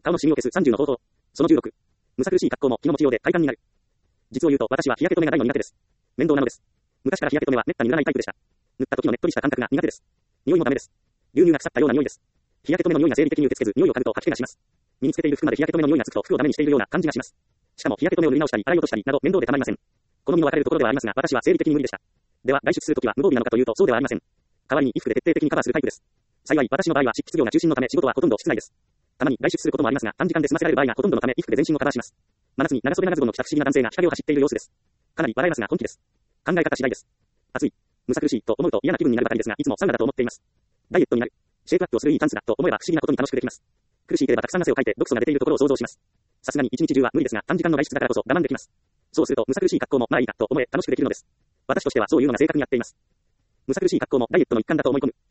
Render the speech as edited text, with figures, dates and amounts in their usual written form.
顔のシミを消す30の方法。その16。むさ苦しい格好も気の持ちようで快感になる。実を言うと私は日焼け止めが大の苦手です。面倒なのです。昔から日焼け止めは滅多に塗らないタイプでした。塗った時のねっとりした感覚が苦手です。匂いもダメです。牛乳が腐ったような匂いです。日焼け止めの匂いが生理的に受け付けず、匂いを嗅ぐと吐き気がします。身につけている服まで日焼け止めの匂いがつくと服をダメにしているような感じがします。しかも日焼け止めを塗り直したり洗い落としたりなど面倒でたまりません。好みの分かれるところではありますが、私は生理的に無理でした。では外出するときは無防備なのかというとそうではありません。代わりに衣服で徹底的にカバーするタイプです。幸い私の場合は執筆業が中心のため仕事はほとんど室内です。たまに外出することもありますが、短時間で済ませられる場合がほとんどのため衣服で全身をカバーします。真夏に長袖長ズボンの着た不思議な男性が日陰を走っている様子です。かなり笑えますが本気です。考え方次第です。暑い、むさ苦しいと思うと嫌な気分になるばかりですが、いつもサウナだと思っています。ダイエットになる、シェイプアップをするいいチャンスだと思えば不思議なことに楽しくできます。苦しいければたくさん汗をかいて毒素が出ているところを想像します。さすがに一日中は無理ですが、短時間の外出だからこそ我慢できます。そうするとむさ苦しい格好もまあいいかと思え楽しくできるのです。私としてはそういうのが正確にやっています。むさ苦しい格好もダイエットの一環だと思い込む。